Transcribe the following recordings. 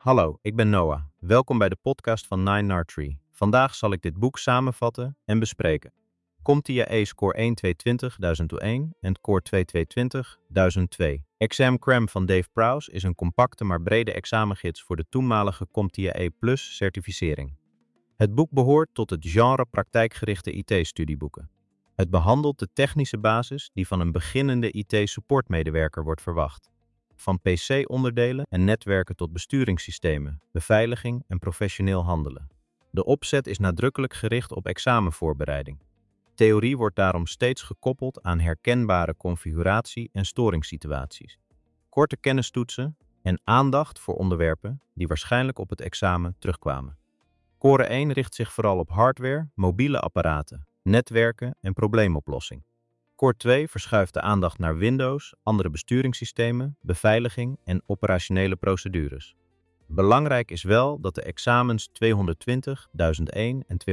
Hallo, ik ben Noah. Welkom bij de podcast van 9R3. Vandaag zal ik dit boek samenvatten en bespreken. CompTIA Ace Core 1220-1001 en Core 2220-1002. Exam Cram van Dave Prowse is een compacte maar brede examengids voor de toenmalige CompTIA A+ certificering. Het boek behoort tot het genre praktijkgerichte IT-studieboeken. Het behandelt de technische basis die van een beginnende IT-supportmedewerker wordt verwacht. Van PC-onderdelen en netwerken tot besturingssystemen, beveiliging en professioneel handelen. De opzet is nadrukkelijk gericht op examenvoorbereiding. Theorie wordt daarom steeds gekoppeld aan herkenbare configuratie- en storingssituaties. Korte kennistoetsen en aandacht voor onderwerpen die waarschijnlijk op het examen terugkwamen. Core 1 richt zich vooral op hardware, mobiele apparaten, netwerken en probleemoplossing. Core 2 verschuift de aandacht naar Windows, andere besturingssystemen, beveiliging en operationele procedures. Belangrijk is wel dat de examens 220-1001 en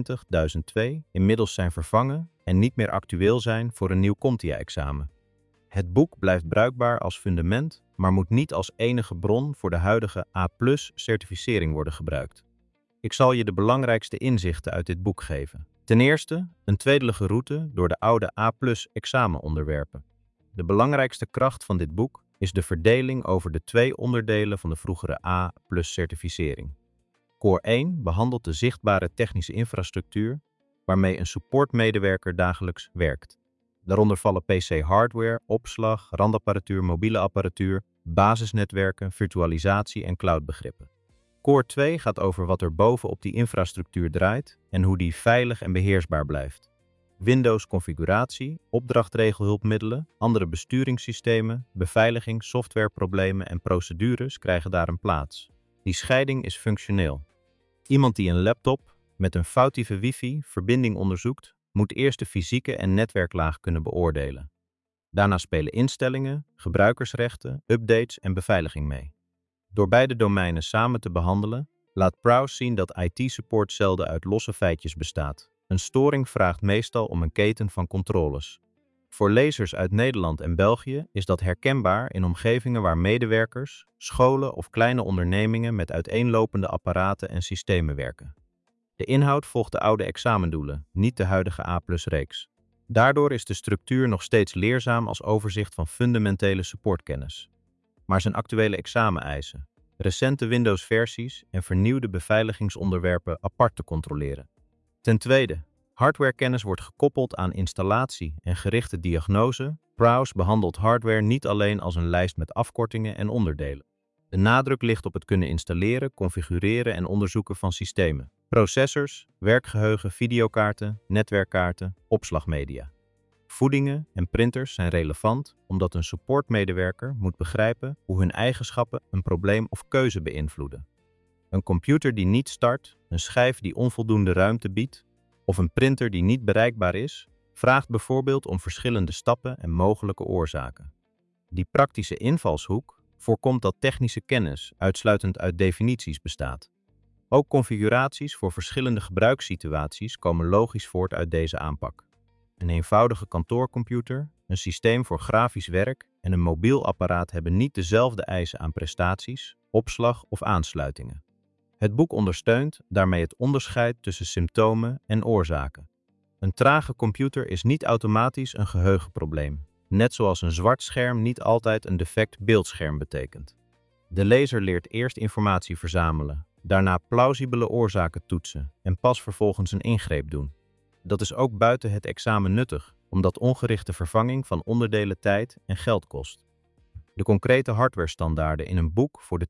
220-1002 inmiddels zijn vervangen en niet meer actueel zijn voor een nieuw CompTIA-examen. Het boek blijft bruikbaar als fundament, maar moet niet als enige bron voor de huidige A+-certificering worden gebruikt. Ik zal je de belangrijkste inzichten uit dit boek geven. Ten eerste, een tweedelige route door de oude A+-examenonderwerpen. De belangrijkste kracht van dit boek is de verdeling over de twee onderdelen van de vroegere A+-certificering. Core 1 behandelt de zichtbare technische infrastructuur waarmee een supportmedewerker dagelijks werkt. Daaronder vallen PC-hardware, opslag, randapparatuur, mobiele apparatuur, basisnetwerken, virtualisatie en cloudbegrippen. Core 2 gaat over wat er bovenop die infrastructuur draait en hoe die veilig en beheersbaar blijft. Windows-configuratie, opdrachtregelhulpmiddelen, andere besturingssystemen, beveiliging, softwareproblemen en procedures krijgen daar een plaats. Die scheiding is functioneel. Iemand die een laptop met een foutieve wifi-verbinding onderzoekt, moet eerst de fysieke en netwerklaag kunnen beoordelen. Daarna spelen instellingen, gebruikersrechten, updates en beveiliging mee. Door beide domeinen samen te behandelen, laat Prowse zien dat IT-support zelden uit losse feitjes bestaat. Een storing vraagt meestal om een keten van controles. Voor lezers uit Nederland en België is dat herkenbaar in omgevingen waar medewerkers, scholen of kleine ondernemingen met uiteenlopende apparaten en systemen werken. De inhoud volgt de oude examendoelen, niet de huidige A+-reeks. Daardoor is de structuur nog steeds leerzaam als overzicht van fundamentele supportkennis. Maar zijn actuele exameneisen, recente Windows-versies en vernieuwde beveiligingsonderwerpen apart te controleren. Ten tweede, hardwarekennis wordt gekoppeld aan installatie en gerichte diagnose. Prowse behandelt hardware niet alleen als een lijst met afkortingen en onderdelen. De nadruk ligt op het kunnen installeren, configureren en onderzoeken van systemen, processors, werkgeheugen, videokaarten, netwerkkaarten, opslagmedia. Voedingen en printers zijn relevant omdat een supportmedewerker moet begrijpen hoe hun eigenschappen een probleem of keuze beïnvloeden. Een computer die niet start, een schijf die onvoldoende ruimte biedt of een printer die niet bereikbaar is, vraagt bijvoorbeeld om verschillende stappen en mogelijke oorzaken. Die praktische invalshoek voorkomt dat technische kennis uitsluitend uit definities bestaat. Ook configuraties voor verschillende gebruikssituaties komen logisch voort uit deze aanpak. Een eenvoudige kantoorcomputer, een systeem voor grafisch werk en een mobiel apparaat hebben niet dezelfde eisen aan prestaties, opslag of aansluitingen. Het boek ondersteunt daarmee het onderscheid tussen symptomen en oorzaken. Een trage computer is niet automatisch een geheugenprobleem, net zoals een zwart scherm niet altijd een defect beeldscherm betekent. De lezer leert eerst informatie verzamelen, daarna plausibele oorzaken toetsen en pas vervolgens een ingreep doen. Dat is ook buiten het examen nuttig, omdat ongerichte vervanging van onderdelen tijd en geld kost. De concrete hardwarestandaarden in een boek voor de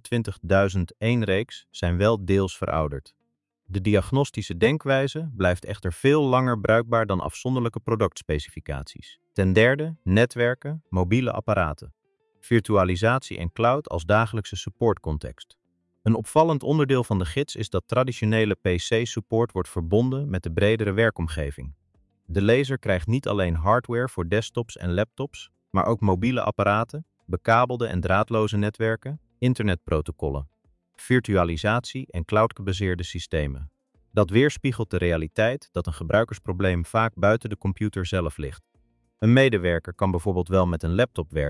220.001-reeks zijn wel deels verouderd. De diagnostische denkwijze blijft echter veel langer bruikbaar dan afzonderlijke productspecificaties. Ten derde, netwerken, mobiele apparaten. Virtualisatie en cloud als dagelijkse supportcontext. Een opvallend onderdeel van de gids is dat traditionele PC-support wordt verbonden met de bredere werkomgeving. De lezer krijgt niet alleen hardware voor desktops en laptops, maar ook mobiele apparaten, bekabelde en draadloze netwerken, internetprotocollen, virtualisatie en cloud-gebaseerde systemen. Dat weerspiegelt de realiteit dat een gebruikersprobleem vaak buiten de computer zelf ligt. Een medewerker kan bijvoorbeeld wel met een laptop werken,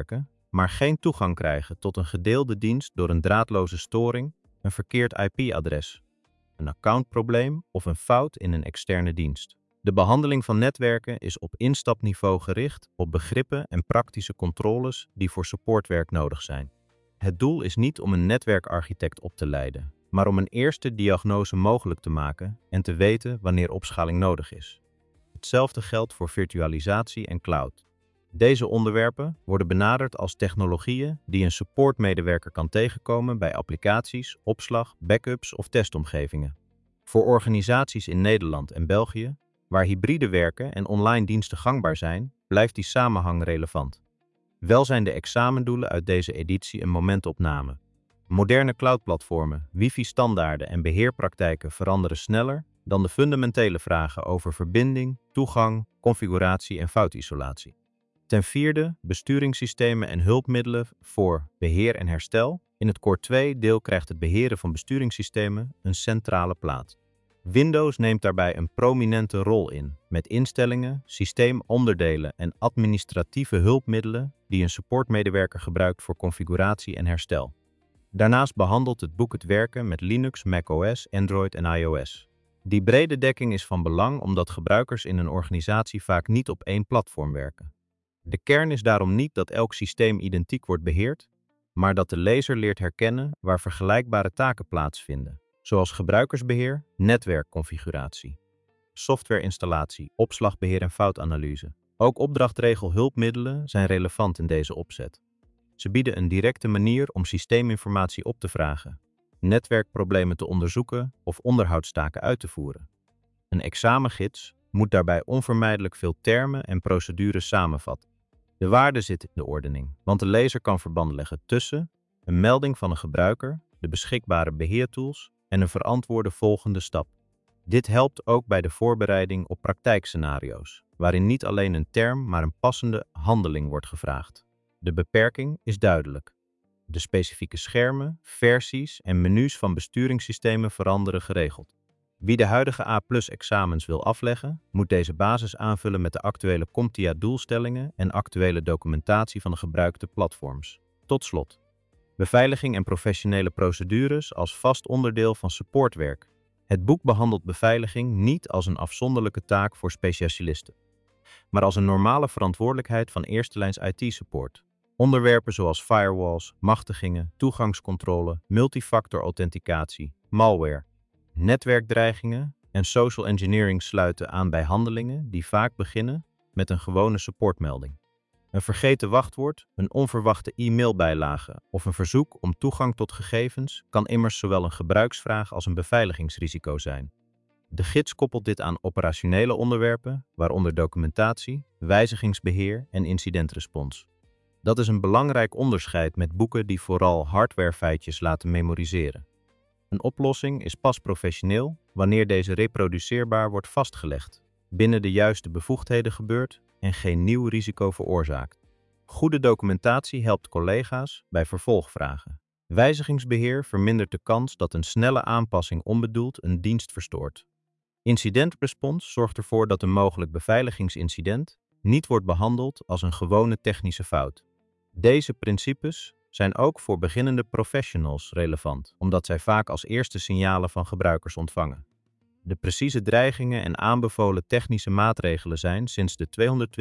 maar geen toegang krijgen tot een gedeelde dienst door een draadloze storing, een verkeerd IP-adres, een accountprobleem of een fout in een externe dienst. De behandeling van netwerken is op instapniveau gericht op begrippen en praktische controles die voor supportwerk nodig zijn. Het doel is niet om een netwerkarchitect op te leiden, maar om een eerste diagnose mogelijk te maken en te weten wanneer opschaling nodig is. Hetzelfde geldt voor virtualisatie en cloud. Deze onderwerpen worden benaderd als technologieën die een supportmedewerker kan tegenkomen bij applicaties, opslag, backups of testomgevingen. Voor organisaties in Nederland en België, waar hybride werken en online diensten gangbaar zijn, blijft die samenhang relevant. Wel zijn de examendoelen uit deze editie een momentopname. Moderne cloudplatformen, wifi-standaarden en beheerpraktijken veranderen sneller dan de fundamentele vragen over verbinding, toegang, configuratie en foutisolatie. Ten vierde, besturingssystemen en hulpmiddelen voor beheer en herstel. In het Core 2 deel krijgt het beheren van besturingssystemen een centrale plaats. Windows neemt daarbij een prominente rol in, met instellingen, systeemonderdelen en administratieve hulpmiddelen die een supportmedewerker gebruikt voor configuratie en herstel. Daarnaast behandelt het boek het werken met Linux, macOS, Android en iOS. Die brede dekking is van belang omdat gebruikers in een organisatie vaak niet op één platform werken. De kern is daarom niet dat elk systeem identiek wordt beheerd, maar dat de lezer leert herkennen waar vergelijkbare taken plaatsvinden, zoals gebruikersbeheer, netwerkconfiguratie, softwareinstallatie, opslagbeheer en foutanalyse. Ook opdrachtregelhulpmiddelen zijn relevant in deze opzet. Ze bieden een directe manier om systeeminformatie op te vragen, netwerkproblemen te onderzoeken of onderhoudstaken uit te voeren. Een examengids moet daarbij onvermijdelijk veel termen en procedures samenvatten. De waarde zit in de ordening, want de lezer kan verband leggen tussen een melding van een gebruiker, de beschikbare beheertools en een verantwoorde volgende stap. Dit helpt ook bij de voorbereiding op praktijkscenario's, waarin niet alleen een term, maar een passende handeling wordt gevraagd. De beperking is duidelijk. De specifieke schermen, versies en menus van besturingssystemen veranderen geregeld. Wie de huidige A+-examens wil afleggen, moet deze basis aanvullen met de actuele CompTIA-doelstellingen en actuele documentatie van de gebruikte platforms. Tot slot, beveiliging en professionele procedures als vast onderdeel van supportwerk. Het boek behandelt beveiliging niet als een afzonderlijke taak voor specialisten, maar als een normale verantwoordelijkheid van eerstelijns IT-support. Onderwerpen zoals firewalls, machtigingen, toegangscontrole, multifactor authenticatie, malware, netwerkdreigingen en social engineering sluiten aan bij handelingen die vaak beginnen met een gewone supportmelding. Een vergeten wachtwoord, een onverwachte e-mailbijlage of een verzoek om toegang tot gegevens kan immers zowel een gebruiksvraag als een beveiligingsrisico zijn. De gids koppelt dit aan operationele onderwerpen, waaronder documentatie, wijzigingsbeheer en incidentrespons. Dat is een belangrijk onderscheid met boeken die vooral hardwarefeitjes laten memoriseren. Een oplossing is pas professioneel wanneer deze reproduceerbaar wordt vastgelegd, binnen de juiste bevoegdheden gebeurt en geen nieuw risico veroorzaakt. Goede documentatie helpt collega's bij vervolgvragen. Wijzigingsbeheer vermindert de kans dat een snelle aanpassing onbedoeld een dienst verstoort. Incidentrespons zorgt ervoor dat een mogelijk beveiligingsincident niet wordt behandeld als een gewone technische fout. Deze principes zijn ook voor beginnende professionals relevant, omdat zij vaak als eerste signalen van gebruikers ontvangen. De precieze dreigingen en aanbevolen technische maatregelen zijn sinds de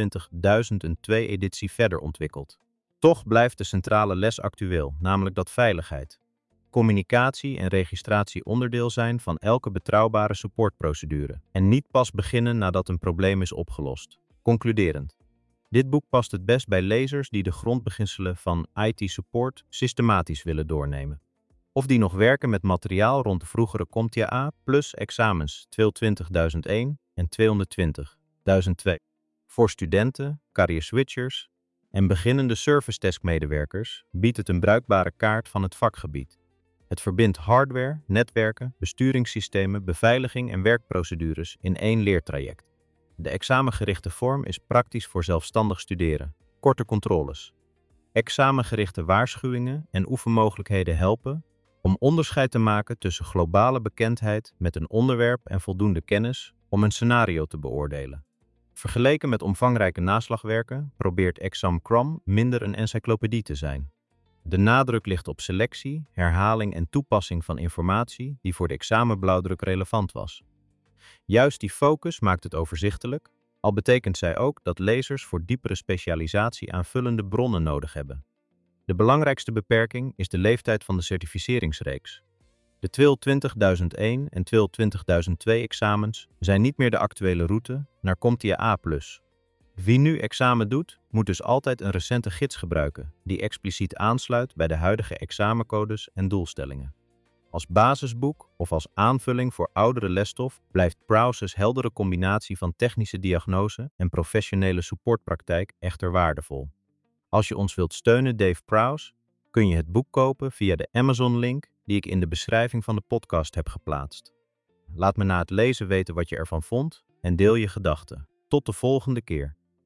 220.002-editie verder ontwikkeld. Toch blijft de centrale les actueel, namelijk dat veiligheid, communicatie en registratie onderdeel zijn van elke betrouwbare supportprocedure en niet pas beginnen nadat een probleem is opgelost. Concluderend. Dit boek past het best bij lezers die de grondbeginselen van IT-support systematisch willen doornemen, of die nog werken met materiaal rond de vroegere CompTIA A+ examens 220.001 en 220.002. Voor studenten, carrière switchers en beginnende service desk medewerkers biedt het een bruikbare kaart van het vakgebied. Het verbindt hardware, netwerken, besturingssystemen, beveiliging en werkprocedures in één leertraject. De examengerichte vorm is praktisch voor zelfstandig studeren. Korte controles. Examengerichte waarschuwingen en oefenmogelijkheden helpen om onderscheid te maken tussen globale bekendheid met een onderwerp en voldoende kennis om een scenario te beoordelen. Vergeleken met omvangrijke naslagwerken probeert Exam Cram minder een encyclopedie te zijn. De nadruk ligt op selectie, herhaling en toepassing van informatie die voor de examenblauwdruk relevant was. Juist die focus maakt het overzichtelijk, al betekent zij ook dat lezers voor diepere specialisatie aanvullende bronnen nodig hebben. De belangrijkste beperking is de leeftijd van de certificeringsreeks. De TWIL 20001 en TWIL 20002 examens zijn niet meer de actuele route naar CompTIA A+. Wie nu examen doet, moet dus altijd een recente gids gebruiken, die expliciet aansluit bij de huidige examencodes en doelstellingen. Als basisboek of als aanvulling voor oudere lesstof blijft Prowse's heldere combinatie van technische diagnose en professionele supportpraktijk echter waardevol. Als je ons wilt steunen, Dave Prowse, kun je het boek kopen via de Amazon-link die ik in de beschrijving van de podcast heb geplaatst. Laat me na het lezen weten wat je ervan vond en deel je gedachten. Tot de volgende keer.